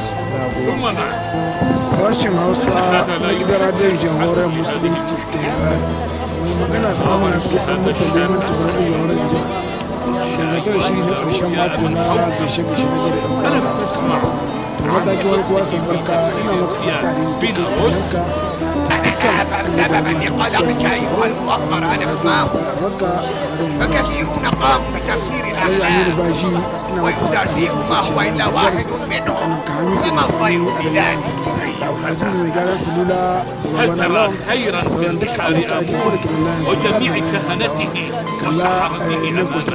Sashen Hausa na gidan radiyon jamhuriyar Musulunci Tehran mai magana samun haske ɗan mutan limanci birnin jamhuriyar Nijar. Dangane da shi na ƙarshen mako na gaishe-gaishe na gida ‘yan kwana da kansa. To mataki wani kuwa san barka ina maka fata da dukkan ɗanka فكثيرون قاموا بتفسير الأحلام ويزعزعه ما هو إلا واحد منهم وما الطير في ذاته هل ترى خيرا في البحر وجميع كهنته وسحرته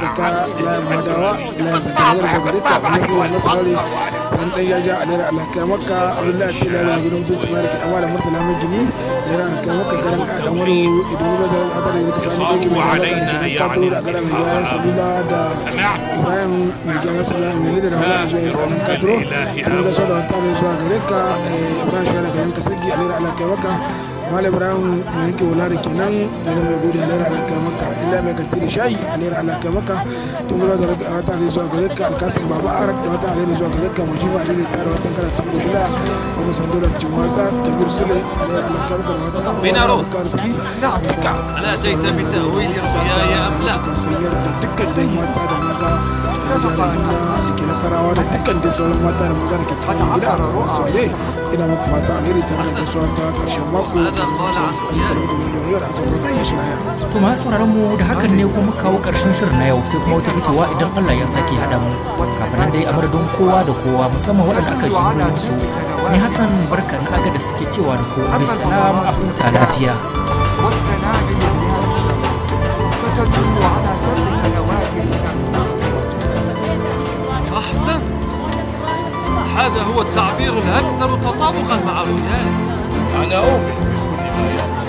san dan yaja a lera Allah kai maka Abdullahi tilala gidan mutunci mai da amma da murtala mai jini lera na kai maka garan ka dan wani idan da aka da ka sami aiki mai da ka turo da garan mai yaran salula da Ibrahim mai gana sallah mai da wala zuwa nan ka turo kun ga sauran ta ne zuwa gare ka Ibrahim shi da garan ka sagi a lera Allah kai maka Malam Ibrahim mai yanke wula da kenan da mai gode alera Allah kai maka illa mai kastiri shayi alera Allah kai maka tun da wata ne zuwa gare ka alkasim baba arab da wata alera zuwa gare ka mujiba alera ta da watan kana cikin shila kuma sando da cin wasa kabir sule alera Allah kai maka da wata binaro karski duka ala jaita bi ta'wil ru'ya am la sanyar da dukkan dai mata da maza da ke nasarawa da dukkan dai sauran mata da maza da ke cikin gida so ne ina muku fata alheri tare da kasuwa ta karshen mako. To masu sauraron mu da hakan ne kuma kawo karshen shirin na yau sai kuma wata fitowa idan Allah ya sake haɗa mu. Kafin nan dai a madadin kowa da kowa musamman waɗanda aka ji muryar su. Ni Hassan Barka na aga da suke cewa da ku bisalam a huta lafiya. أحسن هذا هو التعبير الأكثر تطابقا مع رؤياي أنا أؤمن بكل ما يقول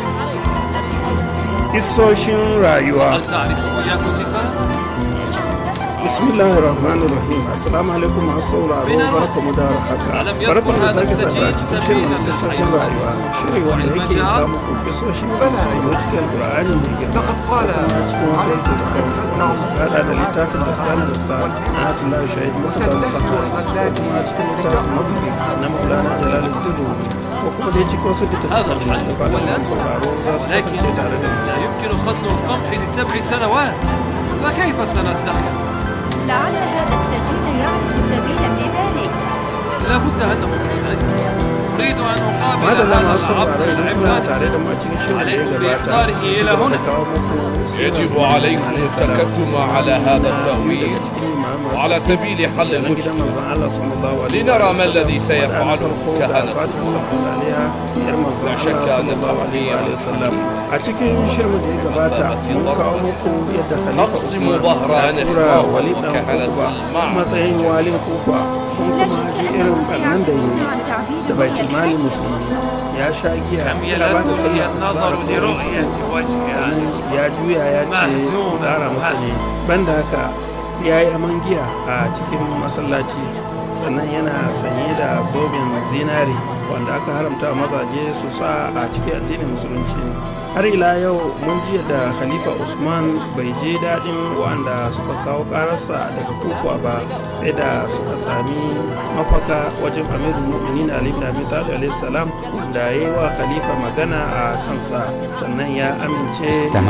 Isoshin rayuwa. هل تعرف رؤياك كفاية؟ Bismillahir Rahmanir Rahim. Assalamu alaikum masu sauraro barkamu da haka. Barkamu da sake saduwa cikin shirin isoshin rayuwa. Shirin wanda yake kawo muku isoshin rayuwa cikin Qur'ani mai girma. Cikin wasu yake da kada da littafin da Stan da Stan. Ayatullah Shahid Murtada Mutahhar. Kuma cikin littafin Mafi na Maulana Jalaluddin ko kuma dai cikin wasu littattafan da ba da sauraro za su kasance tare da لا يمكن خزن القمح ل7 سنوات فكيف سندخر؟ لعل هذا السجين يعرف سبيلا لذلك. لابد أنه كذلك. أريد أن أقابل هذا العبد العملاق. عليكم بإحضاره إلى هنا. يجب عليكم التكتم على هذا التأويل وعلى سبيل حل المشكلة لنرى ما الذي سيفعله كهنة. لا شك أن التوحيد تقسم ظهران إخوان وكهنة المعبد. لا شك أنه سيعرف عن تعبير كم يلذني النظر لرؤية وجهها محزونا banda haka ya yi aman giya a cikin masallaci sannan yana sanye da zobin zinari wanda aka haramta mazaje su sa a cikin addinin musulunci. Har ila yau mun ji da Khalifa Usman bai je daɗin wanda suka kawo ƙararsa daga Kufa ba, sai da suka sami mafaka wajen Amirul Mu'minin Ali ibn Abi Talib alayhi salam, wanda ya yi wa Khalifa magana a kansa, sannan ya amince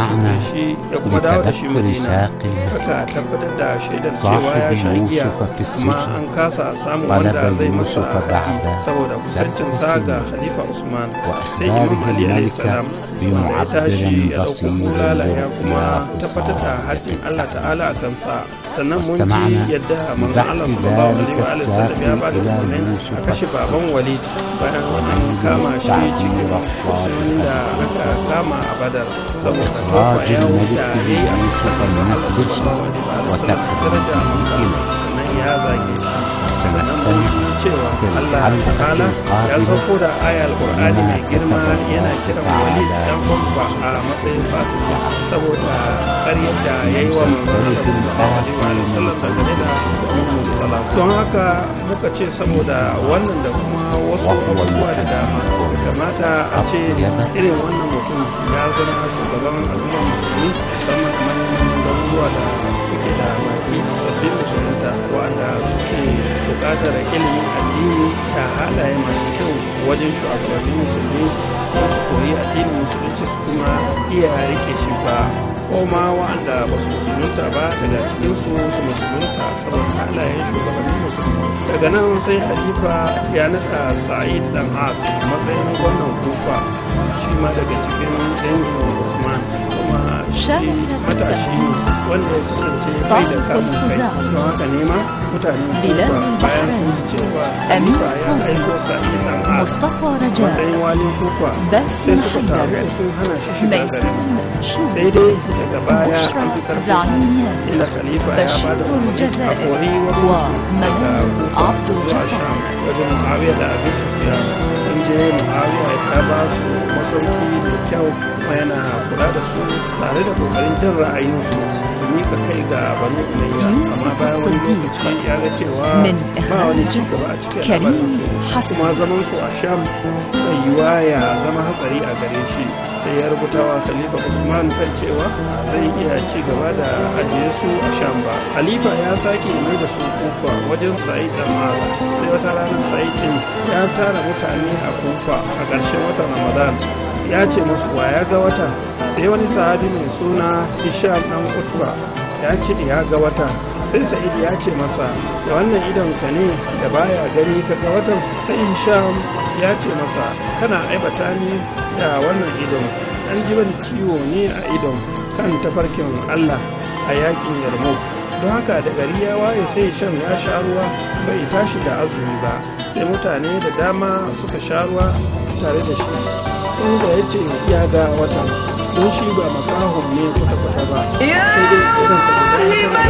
shi ya kuma dawo da shi Madina. Haka tabbatar da shaidar cewa ya sha giya, amma an kasa samun wanda zai masa haddi saboda kusancin sa ga Khalifa Usman. Sai Imam Ali alayhi salam ya tashi ya ɗauko bulala ya kuma tabbatar da haddin Allah ta'ala a kansa. Sannan mun ji yadda manzon Allah sallallahu alaihi wa sallam ya ba da umarnin a kashe baban Walid bayan an kama shi cikin kusurin da aka kama a Badar saboda tofa yawo da ya yi a musamman Allah sallallahu alaihi wa sallam daraja a Makka, sannan ya zage shi. Sannan mun ji cewa Allah ta'ala ya sauko da aya al-Qur'ani mai girma yana kiran Walid dan Uqba a matsayin fasiki saboda ƙaryar da ya yi wa manzon Allah sallallahu alaihi wa sallam dangane da Mustafa. Don haka muka ce saboda wannan da kuma wasu abubuwa da dama kamata a ce irin wannan mutum ya zama shugaban al'ummar musulmi, musamman manyan garuruwa da suke da baki sabbin musulunta wanda suke buƙatar ilimin addini da halaye masu kyau wajen shugabannin musulmi ko su koyi addinin musulunci su kuma iya rike shi ba, ko ma wanda ba su musulunta ba daga cikinsu su musulunta saboda halayen shugabannin musulmi. Daga nan sai Khalifa ya naɗa Sa'id dan As matsayin gwamnan Kufa, shi ma daga cikin dangin Usman, kuma shi matashi wanda ya kasance bai da kamun kai. Don haka ne ma mutanen Kufa bayan sun ji cewa Khalifa ya aiko Sa'id dan As matsayin walin Kufa sai suka taru sun hana shi shiga garin. Sai dai daga baya an fi karfi inda Khalifa ya ba da a kori wasu daga Kufa zuwa Sham wajen Muawiya da Abi Sufyan. Sun je Muawiya ya ba su masauki da kyau kuma yana kula da su tare da kokarin jin ra'ayinsu su mika kai ga Banu Umayya, amma bayan wani lokaci ya ga cewa ba wani ci gaba a cikin al'amarinsu kuma zaman su a Sham mai yiwa ya zama hatsari a gare shi. Sai ya rubuta wa Khalifa Usman kan cewa zai iya ci gaba da ajiye su a Sham ba. Khalifa ya sake mai da su Kufa wajen Sa'id dan As. Sai wata ranar Sa'id din ya tara mutane a Kufa a ƙarshen watan Ramadan, ya ce musu wa ya ga wata. Sai wani sahabi mai suna Hisham dan Utba ya ce ya ga wata. Sai Sa'id ya ce masa, da wannan idon ka ne da baya gani ka ga watan? Sai Hisham ya ce masa, kana aibata ni da wannan idon, an ji wani ciwo ne a idon kan tafarkin Allah a yakin Yarmouk. Don haka da gari ya waye sai Hisham ya sha ruwa bai tashi da azumi ba. Sai mutane da dama suka sha ruwa tare da shi, inda ya ce ya ga watan, don shi ba makahon ne kwata-kwata ba, sai dai irinsa da zai tana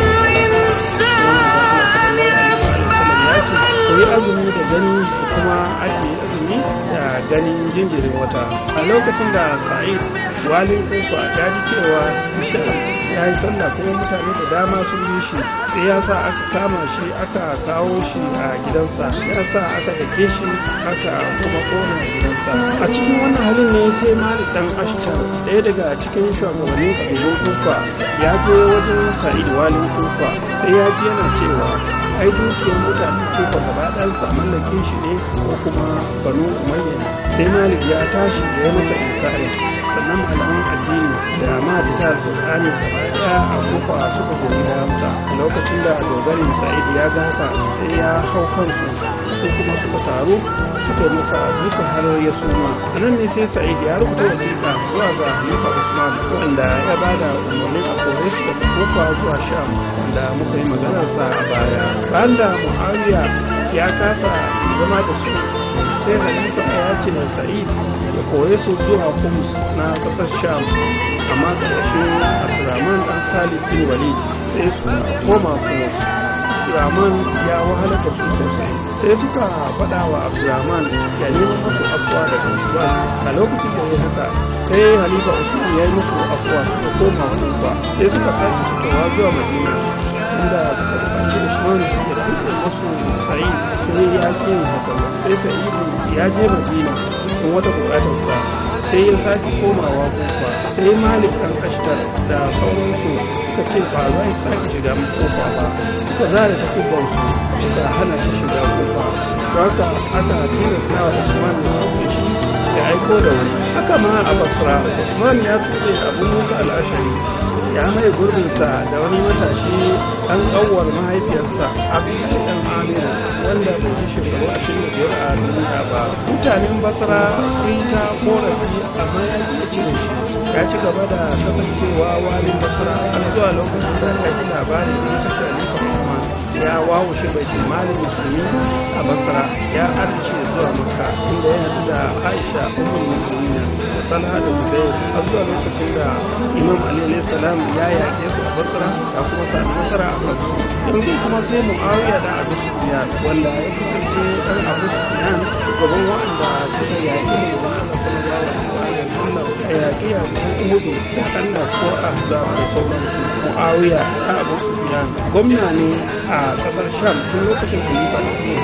da ku yi azumi da gani kuma ake azumi da ganin jinjirin wata. A lokacin da Sa'id walin Kufa ya ji cewa Hisham ya yi sallah kuma mutane da dama sun bi shi, sai ya sa aka kama shi aka kawo shi a gidansa, ya sa aka dake shi aka kuma kona gidansa. A cikin wannan halin ne sai Malik dan Ashtar, ɗaya daga cikin shugabannin kabilun Kufa, ya je wajen Sa'id walin Kufa, sai ya ji yana cewa ai dukiyar mutanen Kufa gaba ɗansa mallakin shi ne ko kuma Banu Umayya. Sai Malik ya tashi da ya masa inkari, sannan malaman addini da ma'abita Al-Qur'ani gaba ɗaya a Kufa suka goyi bayansa. Lokacin da dogarin Sa'id ya ga haka sai ya hau kansu, su kuma suka taru suka yi masa duka har ya suma. Nan ne sai Sa'id ya rubuta wasiƙa zuwa ga Khalifa Usman wanda ya ba da umarnin a kore su daga Kufa zuwa Sham, wanda muka yi maganarsa a baya. Bayan da Muawiya ya kasa zama da su, sai Khalifa ya ce da Sa'id ya kore su zuwa Homs na ƙasar Sham, amma ƙarshen Abdurrahman ɗan Khalid bin Walid sai su koma Homs. Abdurrahman ya wahala da su sosai, sai suka faɗa wa Abdurrahman ya neman musu afuwa da Usman. A lokacin da ya haka sai Khalifa Usman ya yi musu afuwa suka koma Kufa, sai suka sake fitowa zuwa Madina inda suka buƙaci Usman ya tuɗe nasu Sa'id sai ya ƙi yin haka sai Sa'idu ya je Madina don wata buƙatarsa sai ya sake komawa Kufa sai Malik ɗan Ashtar da sauransu suka ce ba za ya sake shiga Kufa ba suka zare takubansu suka hana shi shiga Kufa don haka aka tilasta wa Usman da shi ya aiko da wani. Haka ma a Basra Usman ya tuɓe Abu Musa al-Ashari ya mai gurbinsa da wani matashi ɗan ƙanwar mahaifiyarsa Abdullahi ɗan Amir wanda bai ci shekaru 25 a duniya ba. Mutanen Basra sun yi ta korafi amma ya ƙi cire shi ya ci gaba da kasancewa walin Basra har zuwa lokacin da ya ji labarin da ya kashe Usman ya wawushe baitul malin musulmi a Basra ya arce zuwa Makka inda ya haɗu da Aisha ummul mu'minin da Talha da Zubair har zuwa lokacin da Imam Ali alayhi salam ya yaƙe su a Basra ya kuma sami nasara a kansu. Yanzu kuma sai Muawiya da Abu Sufyan wanda ya kasance ɗan Abu Sufyan shugaban waɗanda suka yaƙi ne zan Allah sallallahu alaihi wasallam a yaƙi Uhud da Allah ko Ahzab da sauransu. Muawiya da Abu Sufyan gwamna ne a ƙasar Sham tun lokacin Khalifa Sa'id.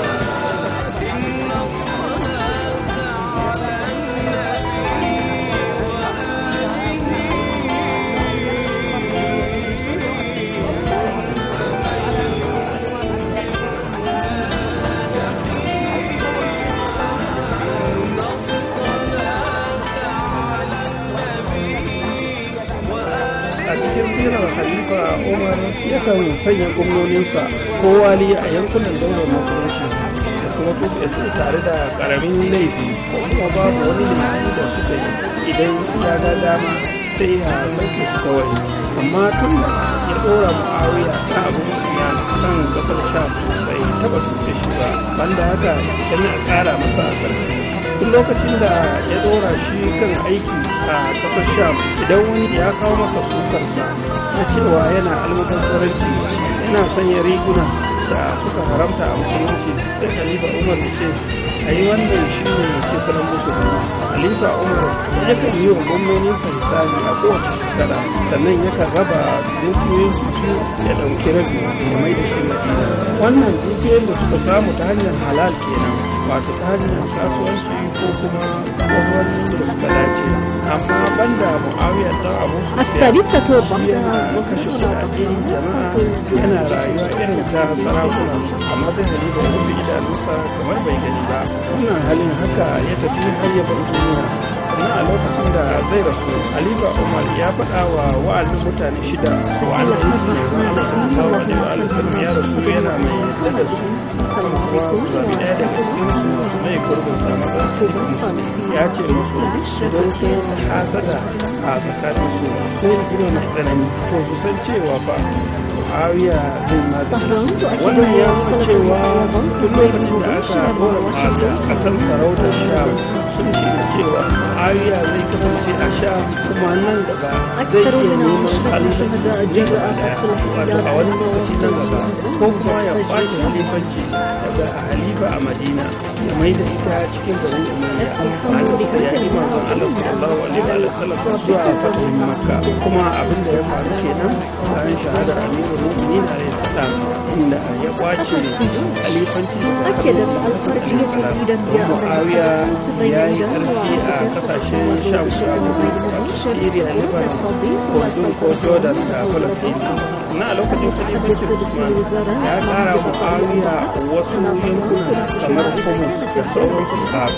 Khalifa Umar yakan sanya gwamnoninsa ko wali a yankunan daular musulunci da kuma tuɓe su tare da ƙaramin laifi sau kuma babu wani limani da suka yi idan ya ga dama sai ya sauke su kawai. Amma tun da ya ɗora Muawiya ta Abu Sufyan kan ƙasar Sham bai taɓa tuɓe shi ba, banda haka yana ƙara masa ƙarfi. Duk lokacin da ya ɗora shi kan aiki a ƙasar Sham idan wani ya kawo masa sukarsa na cewa yana almubazzaranci yana sanya riguna da suka haramta a musulunci sai Khalifa Umar ya ce a yi wannan shi ne ke sanar musu da Khalifa Umar yakan yi wa gwamnoninsa hisabi a kowace shekara sannan yakan raba dukiyoyin su ya ɗauki rabi da mai da shi Madina. Wannan dukiyoyin da suka samu ta hanyar halal kenan wato ta hanyar kasuwanci ko kuma wasu wani da suka dace. Amma banda Muawiya dan Abu Sufyan yana kashe kuɗaɗen jama'a yana rayuwa irin ta sarakuna amma sai Khalifa ya rufe idanunsa kamar bai gani ba. Wannan halin haka ya tafi har ya bar duniya. Sannan a lokacin da zai rasu Khalifa Umar ya faɗa wa wa'azin mutane 6 wa'anda yanzu ne zama sallallahu alaihi wa sallam ya rasu yana mai yadda da su kan kuwa su zaɓi ɗaya daga cikin su mai gurbin sa maza ya ce musu idan sun hasada a tsakanin su sai rigima mai tsanani to su san cewa fa Muawiya zai magana. Wannan ya nuna cewa duk lokacin da aka ɗora Muawiya a kan sarautar Sham sun shiga cewa Muawiya zai kasance a Sham kuma nan gaba zai iya neman halifanci wato a wani lokaci nan gaba ko kuma ya kwace halifanci daga halifa a Madina ya mai da ita cikin garin Umayya a ya yi manzon Allah sallallahu alaihi wa sallam zuwa fatahin Makka kuma abin da ya faru kenan bayan shahadar Amirul Mu'minin alaihi salam inda ya kwace halifanci daga Muawiya ya yi karfi a kasashen Sham Syria, Lebanon, Urdun ko Jordan da Palestine. Na a lokacin khalifancin Usman ya kara Muawiya wasu yankuna kamar Homs da sauransu a